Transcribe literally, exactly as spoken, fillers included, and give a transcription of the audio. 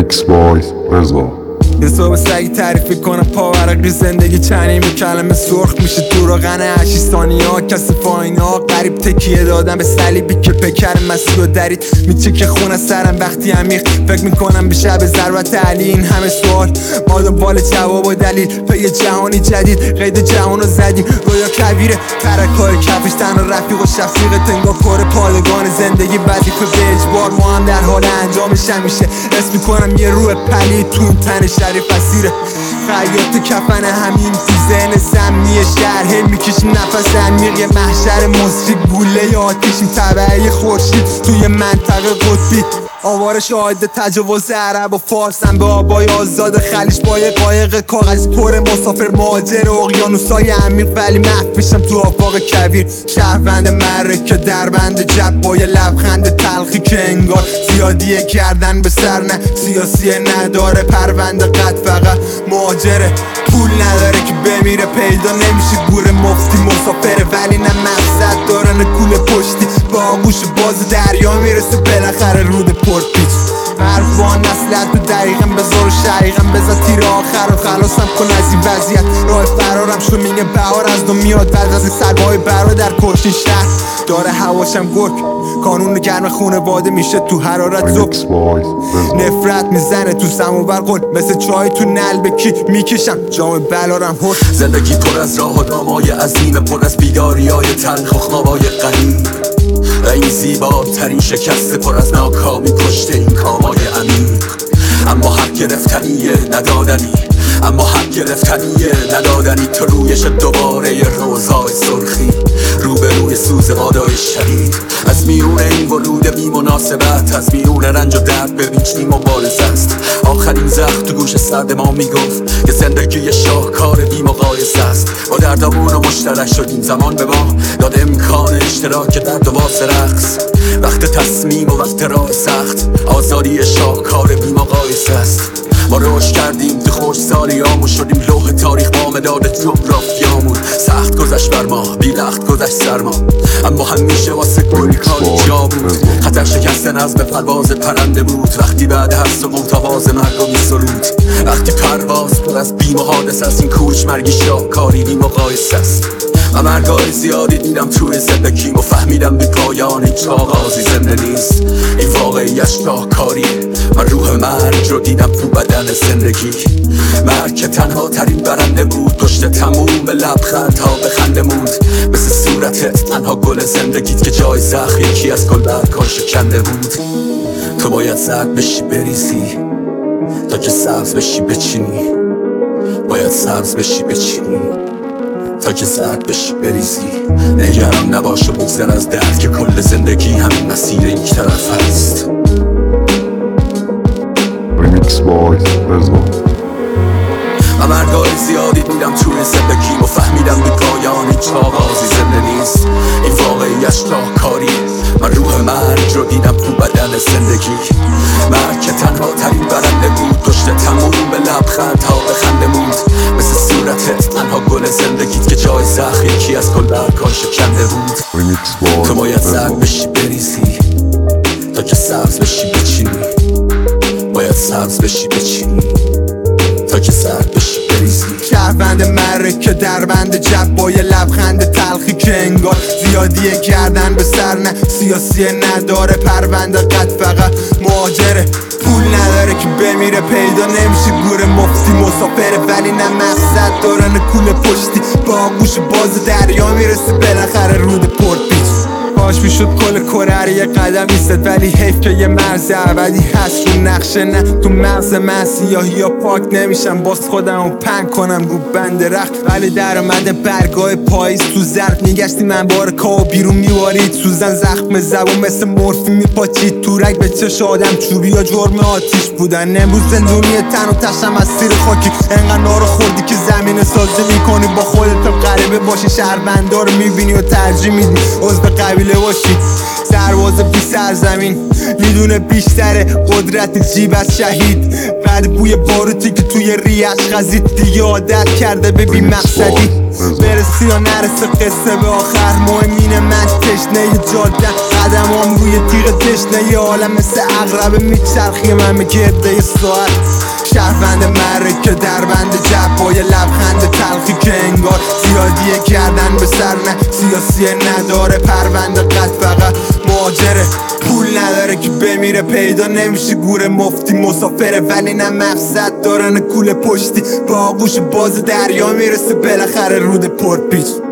ریمیکس بای رضا. یه صبح سگی تعریفی کنم پاورقی زندگی چنین به کلمه سرخ میشه تو روغن هشت ثانیه ها کسی فاینا ها قریب تکیه دادم به صلیبی که پیکر مسیح و درید میچه که خونه سرم وقتی عمیق فکر میکنم به شب ضربت علی. این همه سوال ما دنبال جواب و دلیل پی جهانی جدید قید جهانو زدیم رویا کویره ترکای کفش تنها رفیق و شفیق تنگا کار پادگان زندگی وظیفه به اجبار ما هم در حال انجامش همیشه اسم میکنم یه روح پلید تو تن شریف اسیره خیاط کفن همین تو ذهن سمی شهر هی میکشیم نفس عمیق یه محشر مصری گوله آتیشیم تبعی خورشید توی منطقه قطبی آوار شاهد تجاوز عرب و فارسم به آبای آزاد خلیج با یه قایق کاغذ پر مسافر مهاجر اقیانوسای عمیق ولی محو میشم تو آفاق کویر شهروند مرکه دربند جب با یه لبخند تلخی که انگار زیادیه کردن به سر نه سیاسی نداره پرونده قد فقط مهاجره پول نداره که بمیره پیدا نمیشه گور مفتی مسافره ولی نه مقصد داره نه کوله پشتی با آغوش باز دریا میرسه بالاخره رود پورت پیچ حرفان نسلت به دقیقم بذار و شقیقم بذار تیر آخر و خلاصم کن از این وضعیت راه فرارم شو میگه بهار از دو میاد بعد از این سگای برادر کشتین شهر داره هواشم گرگ کانون گرم خونواده میشه تو حرارت زب نفرت میزنه تو سموبر قل مثل چای تو نلبکی میکشم جام بلارم هر زندگی پر از راه و نامای عظیم پر از بیداری های تلخ و خوابای غریب و این زیباترین شکست پر از ناکامی کشته این کامای عمیق اما حق گرفتنیه ندادنی اما حق گرفتنیه ندادنی تو رویش دوباره یه روزای سرخی روبروی سوز بادای شدید از میون این ورود بی مناسبت از میون رنج و درد ببین چی مبارزه است آخرین زخم تو گوش سرد ما میگفت که زندگی شاهکار بی مقایسه است با دردامون و مشترک شدیم زمان به ما داد امکان اشتراک درد و واسه رقص وقت تصمیم و وقت راه سخت آزادی شاهکار بی مقایسه است ما رشد کردیم تو خوش سالیامون شدیم لوح تاریخ با مداد جغرافیامون سخت گذشت بر ما بی وقت گذشت سرما اما همیشه واسه گل کاری جا بود خطر شکستن از به پرواز پرنده بود وقتی بعد هر سقوط آواز مرگ و میسرود وقتی پرواز پر از بیم و حادث است این کوچ مرگی شاهکاری بی مقایسه است و مرگای زیادی دیدم توی زندگیم و فهمیدم بی پایان هیچ آغازی زنده نیست این واقعیت شاهکاریه من روح مرگ رو دیدم تو بدن زندگی مرگ که تنها ترین برنده بود پشت تموم به لبخندها به خنده موند مثل صورتت تنها گل زندگیت که جای زخم یکی از گل برگان شکنده بود تو باید زرد بشی بریزی تا که سبز بشی بچینی باید سبز بشی بچینی تا که زرد بشی بریزی نگران نباش و بگذر از درد که کل زندگی همین مسیر یک طرف هست ریمیکس بای رضا. و مرگای زیادی دیدم توی زندگیم و فهمیدم بی پایان هیچ آغازی زنده نیست این واقعیت شاهکاریه من روح مرگ رو دیدم تو بدن زندگی مرگ که تنها ترین برنده بود پشت تموم به لبخندها به خنده موند مثل صورتت تنها گل زندگیت که جای زخم یکی از گل برگان شکنده بود تو باید زرد بشی بریزی تا که سبز بشی بچینی باید سبز بشی بچینی تا که زرد بشی بریزی شهروند مرکه دربند جب با یه لبخند تلخی که انگار زیادیه کردن به سر نه سیاسی نداره پرونده قد فقط مهاجره پول نداره که بمیره پیدا نمیشه گور مفتی مسافره ولی نه مقصد داره نه کوله پشتی با آغوش باز دریا میرسه بالاخره رود پورت پیچ کاش میشد کل کره یه قدم ایستد ولی حیف که یه مرز ابدی هست رو نقشه نه تو مغز من سیاهی یا پاک نمیشم باز خودم رو پنگ کنم رو بند رخت ولی در اومده برگاه پاییز تو ظرف میگشتی من بار کاو بیرون میوارید سوزن زخم زبون مثل مورفی میپاچید تو رگ به چش آدم چوبی یا جرم آتیش بودن امروز زندونی تن و تشم از سیر خاکی انقدر نارو خوردی که زمین سازی میکنی با خودت غریبه باشی شهروندا رو میبینی و ترجیح میدی عضو قبیله باشی سرباز بی سرزمین میدونه بیشتره قدرت جیب از شهید. بعد بوی باروتی که توی ریش خزید دیگه عادت کرده به بی مقصدی. برسی یا نرسه قصه به آخر، مهم اینه من تشنه جاده قدمام روی تیغ تشنه یه عالم مثل عقرب میچرخی من به گرده ساعت. شهروند معرکه در بند جب با یه لبخند تلخی که انگار زیادیه کردن به سر نه سیاسی نداره. پرونده قد فقط مهاجره، پول نداره که بمیره، پیدا نمیشه گور مفتی مسافره ولی نه مقصد داره نه کوله پشتی. با آغوش باز دریا میرسه بالاخره رود پرپیچ.